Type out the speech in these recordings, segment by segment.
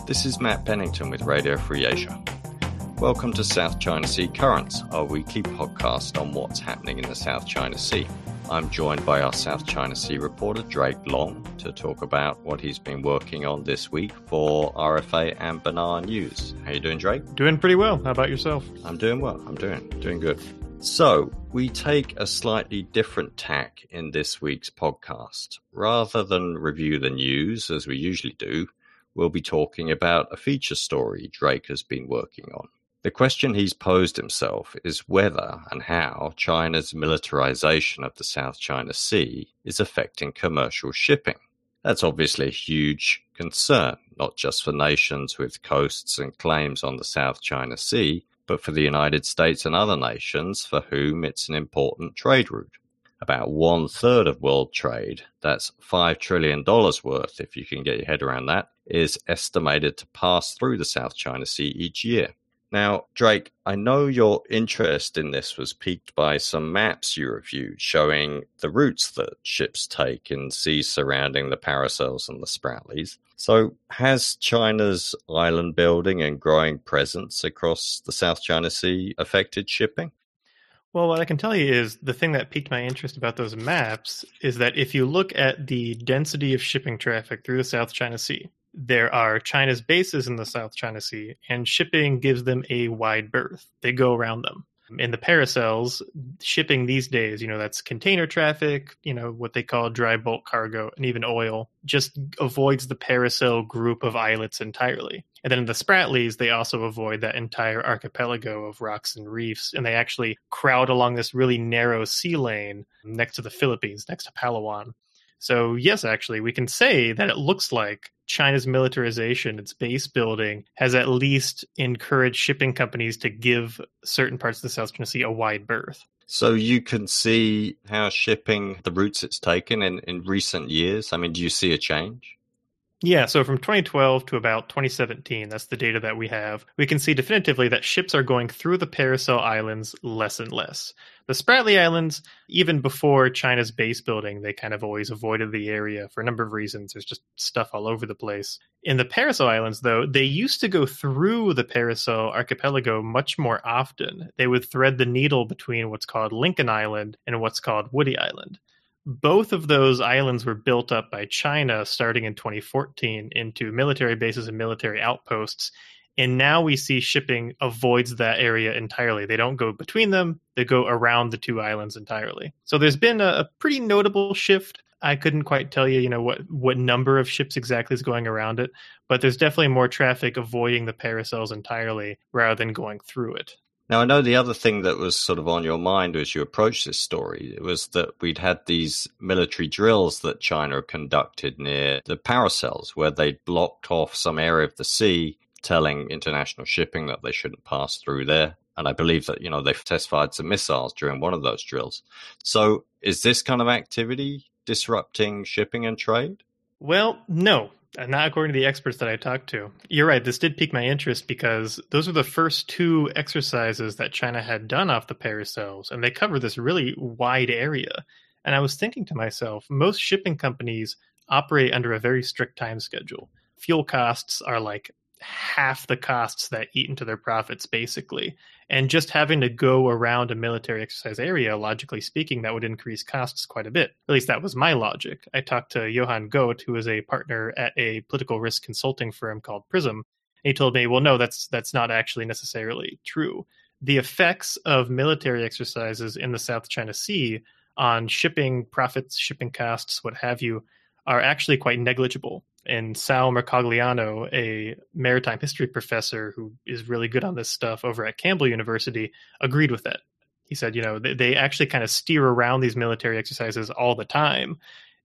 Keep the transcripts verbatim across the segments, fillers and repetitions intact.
This is Matt Pennington with Radio Free Asia. Welcome to South China Sea Currents, our weekly podcast on what's happening in the South China Sea. I'm joined by our South China Sea reporter, Drake Long, to talk about what he's been working on this week for R F A and Benar News. How you doing, Drake? Doing pretty well. How about yourself? I'm doing well. I'm doing doing good. So, we take a slightly different tack in this week's podcast. Rather than review the news, as we usually do, we'll be talking about a feature story Drake has been working on. The question he's posed himself is whether and how China's militarization of the South China Sea is affecting commercial shipping. That's obviously a huge concern, not just for nations with coasts and claims on the South China Sea, but for the United States and other nations for whom it's an important trade route. About one third of world trade, that's five trillion dollars worth, if you can get your head around that, is estimated to pass through the South China Sea each year. Now, Drake, I know your interest in this was piqued by some maps you reviewed showing the routes that ships take in seas surrounding the Paracels and the Spratlys. So has China's island building and growing presence across the South China Sea affected shipping? Well, what I can tell you is the thing that piqued my interest about those maps is that if you look at the density of shipping traffic through the South China Sea, there are China's bases in the South China Sea, and shipping gives them a wide berth. They go around them. In the Paracels, shipping these days, you know, that's container traffic, you know, what they call dry bulk cargo, and even oil, just avoids the Paracel group of islets entirely. And then in the Spratlys, they also avoid that entire archipelago of rocks and reefs, and they actually crowd along this really narrow sea lane next to the Philippines, next to Palawan. So yes, actually, we can say that it looks like China's militarization, its base building, has at least encouraged shipping companies to give certain parts of the South China Sea a wide berth. So you can see how shipping, the routes it's taken in, in recent years, I mean, do you see a change? Yeah, so from twenty twelve to about twenty seventeen, that's the data that we have, we can see definitively that ships are going through the Paracel Islands less and less. The Spratly Islands, even before China's base building, they kind of always avoided the area for a number of reasons. There's just stuff all over the place. In the Paracel Islands, though, they used to go through the Paracel archipelago much more often. They would thread the needle between what's called Lincoln Island and what's called Woody Island. Both of those islands were built up by China starting in twenty fourteen into military bases and military outposts. And now we see shipping avoids that area entirely. They don't go between them. They go around the two islands entirely. So there's been a, a pretty notable shift. I couldn't quite tell you, you know, what, what number of ships exactly is going around it, but there's definitely more traffic avoiding the Paracels entirely rather than going through it. Now, I know the other thing that was sort of on your mind as you approached this story was that we'd had these military drills that China conducted near the Paracels, where they'd blocked off some area of the sea, telling international shipping that they shouldn't pass through there. And I believe that, you know, they've test-fired some missiles during one of those drills. So is this kind of activity disrupting shipping and trade? Well, no. Not according to the experts that I talked to. You're right, this did pique my interest because those were the first two exercises that China had done off the Paracels, and they cover this really wide area. And I was thinking to myself, most shipping companies operate under a very strict time schedule. Fuel costs are like half the costs that eat into their profits, basically. And just having to go around a military exercise area, logically speaking, that would increase costs quite a bit. At least that was my logic. I talked to Johan Goeth, who is a partner at a political risk consulting firm called Prism. He told me, well, no, that's that's not actually necessarily true. The effects of military exercises in the South China Sea on shipping profits, shipping costs, what have you, are actually quite negligible. And Sal Mercogliano, a maritime history professor who is really good on this stuff over at Campbell University, agreed with that. He said, you know, they, they actually kind of steer around these military exercises all the time.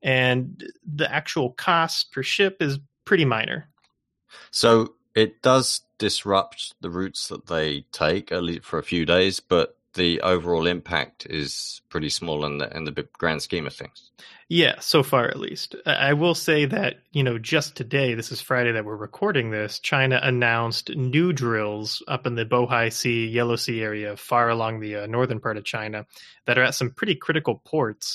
And the actual cost per ship is pretty minor. So it does disrupt the routes that they take, at least for a few days, but the overall impact is pretty small in the in the grand scheme of things. Yeah, so far at least. I will say that, you know, just today, this is Friday that we're recording this, China announced new drills up in the Bohai Sea, Yellow Sea area, far along the uh, northern part of China, that are at some pretty critical ports.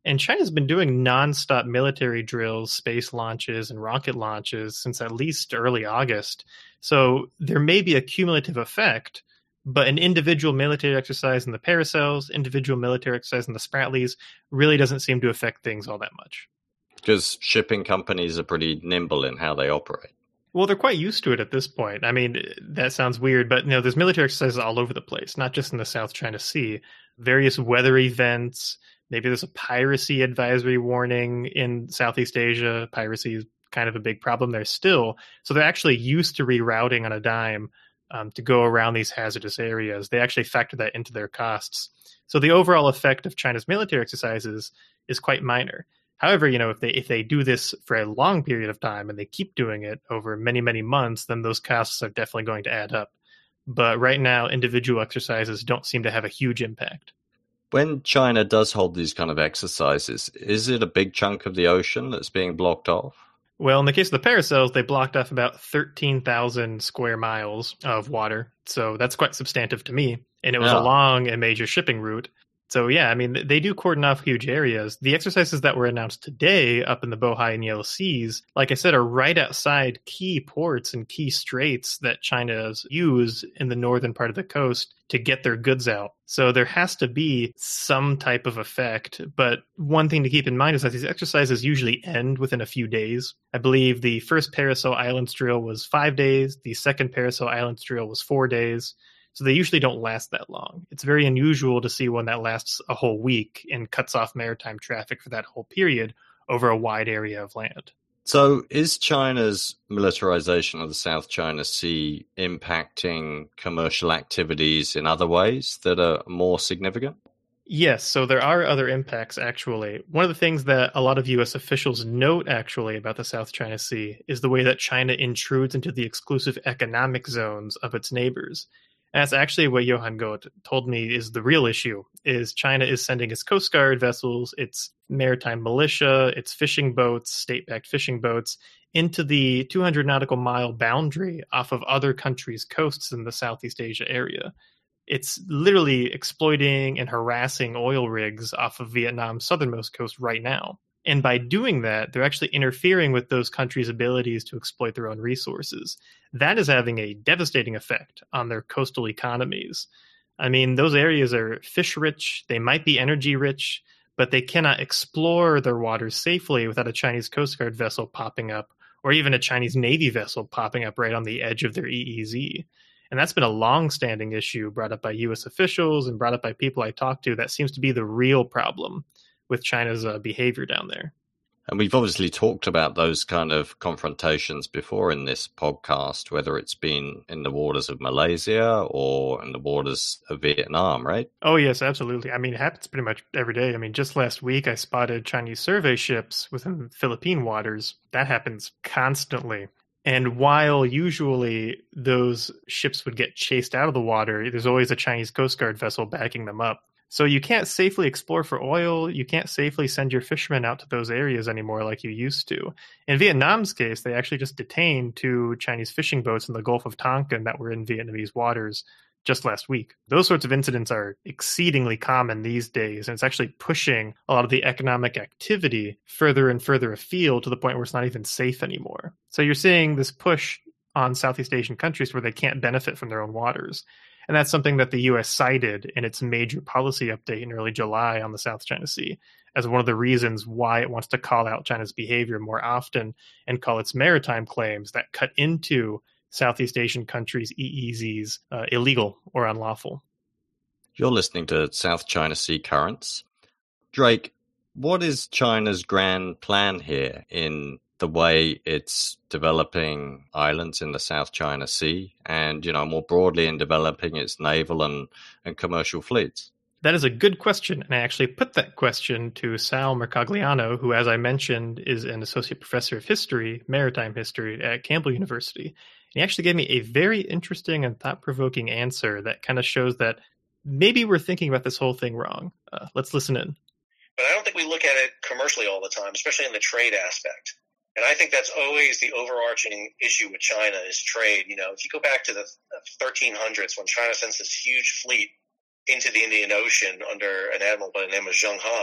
And China's been doing nonstop military drills, space launches, and rocket launches since at least early August. So there may be a cumulative effect, but an individual military exercise in the Paracels, individual military exercise in the Spratlys really doesn't seem to affect things all that much. Because shipping companies are pretty nimble in how they operate. Well, they're quite used to it at this point. I mean, that sounds weird, but you know, there's military exercises all over the place, not just in the South China Sea. Various weather events. Maybe there's a piracy advisory warning in Southeast Asia. Piracy is kind of a big problem there still. So they're actually used to rerouting on a dime um, to go around these hazardous areas. They actually factor that into their costs. So the overall effect of China's military exercises is quite minor. However, you know, if they if they do this for a long period of time and they keep doing it over many, many months, then those costs are definitely going to add up. But right now, individual exercises don't seem to have a huge impact. When China does hold these kind of exercises, is it a big chunk of the ocean that's being blocked off? Well, in the case of the Paracels, they blocked off about thirteen thousand square miles of water. So that's quite substantive to me. And it was Yeah. along a major shipping route. So, yeah, I mean, they do cordon off huge areas. The exercises that were announced today up in the Bohai and Yellow Seas, like I said, are right outside key ports and key straits that China's use in the northern part of the coast to get their goods out. So there has to be some type of effect. But one thing to keep in mind is that these exercises usually end within a few days. I believe the first Paracel Islands drill was five days. The second Paracel Islands drill was four days. So they usually don't last that long. It's very unusual to see one that lasts a whole week and cuts off maritime traffic for that whole period over a wide area of land. So is China's militarization of the South China Sea impacting commercial activities in other ways that are more significant? Yes, so there are other impacts, actually. One of the things that a lot of U S officials note, actually, about the South China Sea is the way that China intrudes into the exclusive economic zones of its neighbors. And that's actually what Johan Goeth told me is the real issue, is China is sending its Coast Guard vessels, its maritime militia, its fishing boats, state-backed fishing boats, into the two hundred nautical mile boundary off of other countries' coasts in the Southeast Asia area. It's literally exploiting and harassing oil rigs off of Vietnam's southernmost coast right now. And by doing that, they're actually interfering with those countries' abilities to exploit their own resources. That is having a devastating effect on their coastal economies. I mean, those areas are fish rich, they might be energy rich, but they cannot explore their waters safely without a Chinese Coast Guard vessel popping up, or even a Chinese Navy vessel popping up right on the edge of their E E Z. And that's been a long-standing issue brought up by U S officials and brought up by people I talked to. That seems to be the real problem with China's uh, behavior down there. And we've obviously talked about those kind of confrontations before in this podcast, whether it's been in the waters of Malaysia or in the waters of Vietnam, right? Oh, yes, absolutely. I mean, it happens pretty much every day. I mean, just last week, I spotted Chinese survey ships within Philippine waters. That happens constantly. And while usually those ships would get chased out of the water, there's always a Chinese Coast Guard vessel backing them up. So you can't safely explore for oil. You can't safely send your fishermen out to those areas anymore like you used to. In Vietnam's case, they actually just detained two Chinese fishing boats in the Gulf of Tonkin that were in Vietnamese waters just last week. Those sorts of incidents are exceedingly common these days, and it's actually pushing a lot of the economic activity further and further afield to the point where it's not even safe anymore. So you're seeing this push on Southeast Asian countries where they can't benefit from their own waters. And that's something that the U S cited in its major policy update in early July on the South China Sea as one of the reasons why it wants to call out China's behavior more often and call its maritime claims that cut into Southeast Asian countries' E E Zs uh, illegal or unlawful. You're listening to South China Sea Currents. Drake, what is China's grand plan here in the way it's developing islands in the South China Sea and, you know, more broadly in developing its naval and, and commercial fleets? That is a good question, and I actually put that question to Sal Mercogliano, who, as I mentioned, is an associate professor of history, maritime history at Campbell University. And he actually gave me a very interesting and thought-provoking answer that kind of shows that maybe we're thinking about this whole thing wrong. Uh, let's listen in. But I don't think we look at it commercially all the time, especially in the trade aspect. And I think that's always the overarching issue with China is trade. You know, if you go back to the thirteen hundreds when China sends this huge fleet into the Indian Ocean under an admiral by the name of Zheng He,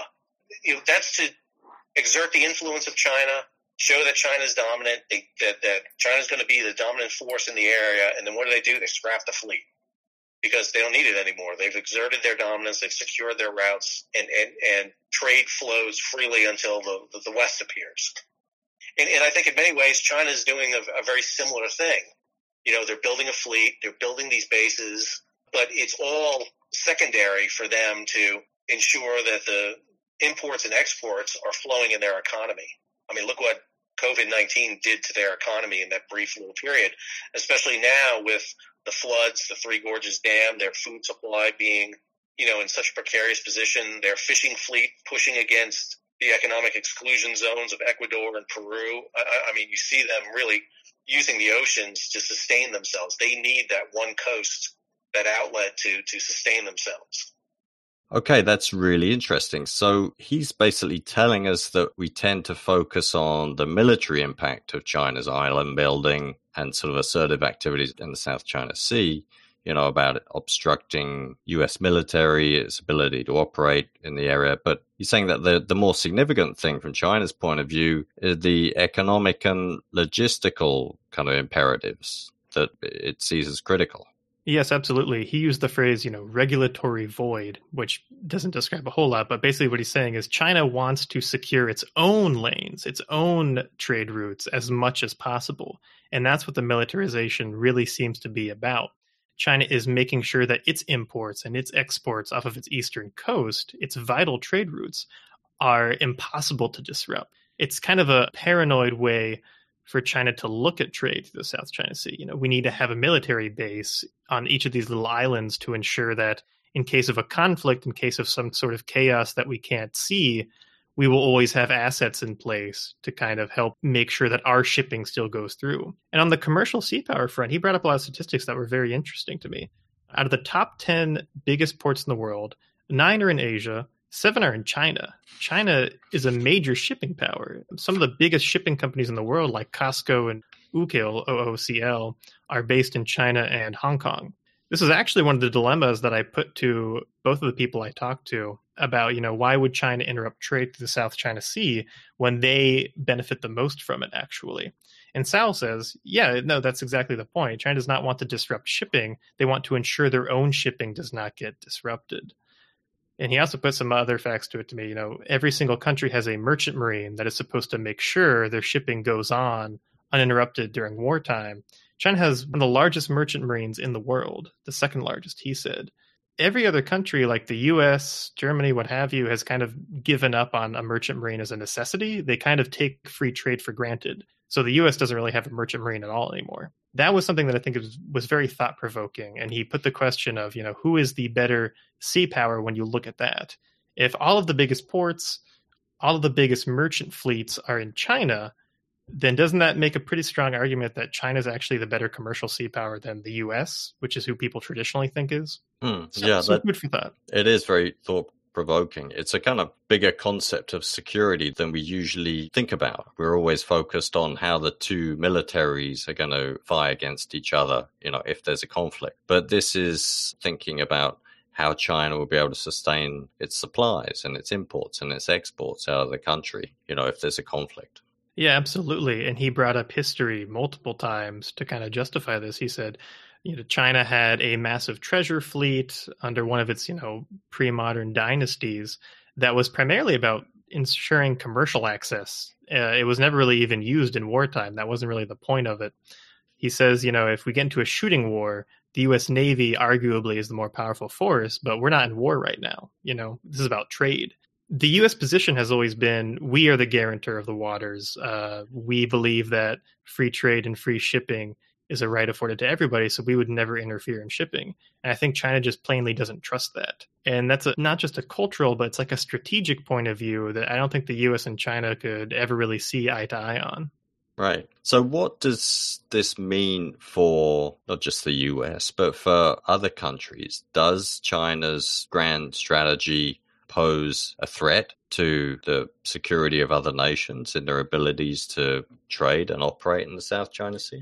you know, that's to exert the influence of China, show that China is dominant, they, that, that China is going to be the dominant force in the area, and then what do they do? They scrap the fleet because they don't need it anymore. They've exerted their dominance, they've secured their routes, and, and, and trade flows freely until the, the, the West appears. And, and I think in many ways, China is doing a, a very similar thing. You know, they're building a fleet, they're building these bases, but it's all secondary for them to ensure that the imports and exports are flowing in their economy. I mean, look what COVID nineteen did to their economy in that brief little period, especially now with the floods, the Three Gorges Dam, their food supply being, you know, in such a precarious position, their fishing fleet pushing against the economic exclusion zones of Ecuador and Peru. I, I mean, you see them really using the oceans to sustain themselves. They need that one coast, that outlet to, to sustain themselves. Okay, that's really interesting. So he's basically telling us that we tend to focus on the military impact of China's island building and sort of assertive activities in the South China Sea, you know, about it obstructing U S military, its ability to operate in the area. But he's saying that the, the more significant thing from China's point of view is the economic and logistical kind of imperatives that it sees as critical. Yes, absolutely. He used the phrase, you know, regulatory void, which doesn't describe a whole lot. But basically what he's saying is China wants to secure its own lanes, its own trade routes as much as possible. And that's what the militarization really seems to be about. China is making sure that its imports and its exports off of its eastern coast, its vital trade routes, are impossible to disrupt. It's kind of a paranoid way for China to look at trade through the South China Sea. You know, we need to have a military base on each of these little islands to ensure that in case of a conflict, in case of some sort of chaos that we can't see, we will always have assets in place to kind of help make sure that our shipping still goes through. And on the commercial sea power front, he brought up a lot of statistics that were very interesting to me. Out of the top ten biggest ports in the world, nine are in Asia, seven are in China. China is a major shipping power. Some of the biggest shipping companies in the world, like COSCO and O O C L, O O C L, are based in China and Hong Kong. This is actually one of the dilemmas that I put to both of the people I talked to about, you know, why would China interrupt trade through the South China Sea when they benefit the most from it, actually? And Sal says, yeah, no, that's exactly the point. China does not want to disrupt shipping. They want to ensure their own shipping does not get disrupted. And he also put some other facts to it to me. You know, every single country has a merchant marine that is supposed to make sure their shipping goes on uninterrupted during wartime. China has one of the largest merchant marines in the world, the second largest, he said. Every other country, like the U S, Germany, what have you, has kind of given up on a merchant marine as a necessity. They kind of take free trade for granted. So the U S doesn't really have a merchant marine at all anymore. That was something that I think was, was very thought-provoking. And he put the question of, you know, who is the better sea power when you look at that? If all of the biggest ports, all of the biggest merchant fleets are in China, then doesn't that make a pretty strong argument that China is actually the better commercial sea power than the U S, which is who people traditionally think is? Hmm, so, yeah, so that, good for thought. It is very thought-provoking. It's a kind of bigger concept of security than we usually think about. We're always focused on how the two militaries are going to fight against each other, you know, if there's a conflict. But this is thinking about how China will be able to sustain its supplies and its imports and its exports out of the country, you know, if there's a conflict. Yeah, absolutely. And he brought up history multiple times to kind of justify this. He said, you know, China had a massive treasure fleet under one of its, you know, pre-modern dynasties that was primarily about ensuring commercial access. Uh, it was never really even used in wartime. That wasn't really the point of it. He says, you know, if we get into a shooting war, the U S Navy arguably is the more powerful force, but we're not in war right now. You know, this is about trade. The U S position has always been, we are the guarantor of the waters. Uh, we believe that free trade and free shipping is a right afforded to everybody, so we would never interfere in shipping. And I think China just plainly doesn't trust that. And that's a, not just a cultural, but it's like a strategic point of view that I don't think the U S and China could ever really see eye to eye on. Right. So what does this mean for not just the U S, but for other countries? Does China's grand strategy pose a threat to the security of other nations and their abilities to trade and operate in the South China Sea?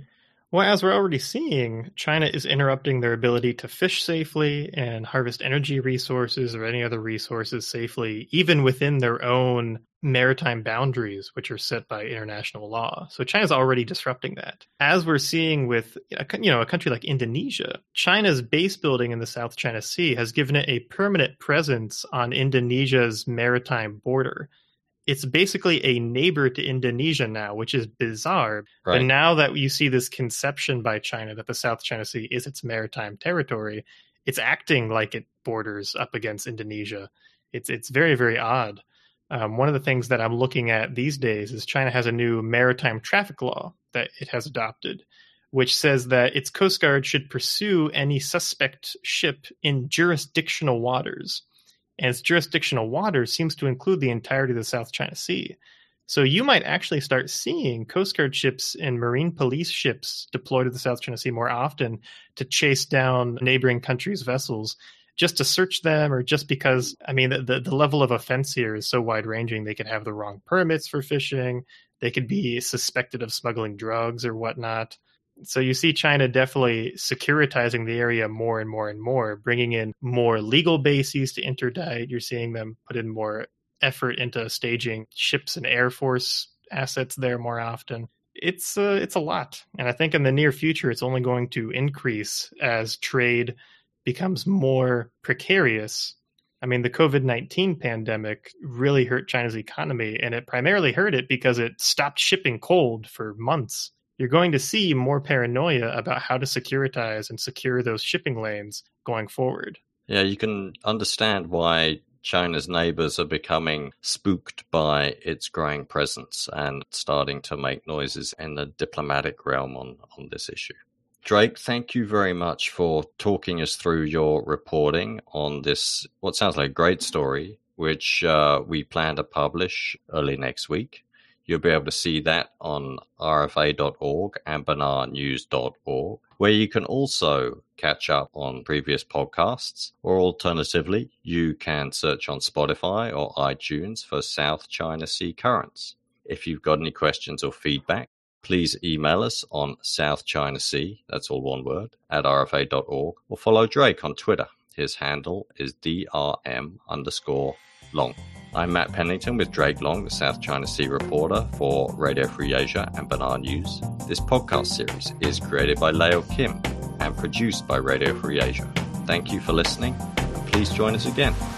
Well, as we're already seeing, China is interrupting their ability to fish safely and harvest energy resources or any other resources safely, even within their own maritime boundaries, which are set by international law. So China's already disrupting that. As we're seeing with, you know, a country like Indonesia, China's base building in the South China Sea has given it a permanent presence on Indonesia's maritime border. It's basically a neighbor to Indonesia now, which is bizarre. Right. But now that you see this conception by China that the South China Sea is its maritime territory, it's acting like it borders up against Indonesia. It's it's very, very odd. Um, one of the things that I'm looking at these days is China has a new maritime traffic law that it has adopted, which says that its Coast Guard should pursue any suspect ship in jurisdictional waters. And its jurisdictional waters seems to include the entirety of the South China Sea. So you might actually start seeing Coast Guard ships and marine police ships deployed to the South China Sea more often to chase down neighboring countries' vessels, just to search them, or just because, I mean, the, the, the level of offense here is so wide-ranging. They could have the wrong permits for fishing. They could be suspected of smuggling drugs or whatnot. So you see China definitely securitizing the area more and more and more, bringing in more legal bases to interdict. You're seeing them put in more effort into staging ships and Air Force assets there more often. It's uh, it's a lot. And I think in the near future, it's only going to increase as trade becomes more precarious. I mean, the covid nineteen pandemic really hurt China's economy, and it primarily hurt it because it stopped shipping coal for months. You're going to see more paranoia about how to securitize and secure those shipping lanes going forward. Yeah, you can understand why China's neighbors are becoming spooked by its growing presence and starting to make noises in the diplomatic realm on, on this issue. Drake, thank you very much for talking us through your reporting on this, what sounds like a great story, which uh, we plan to publish early next week. You'll be able to see that on R F A dot org and banar news dot org, where you can also catch up on previous podcasts, or alternatively, you can search on Spotify or iTunes for South China Sea Currents. If you've got any questions or feedback, please email us on South China Sea, that's all one word, at R F A dot org, or follow Drake on Twitter. His handle is D R M underscore long. I'm Matt Pennington with Drake Long, the South China Sea reporter for Radio Free Asia and Banar News. This podcast series is created by Leo Kim and produced by Radio Free Asia. Thank you for listening, and please join us again.